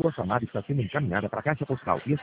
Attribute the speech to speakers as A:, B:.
A: Sua chamada está sendo encaminhada para a caixa postal e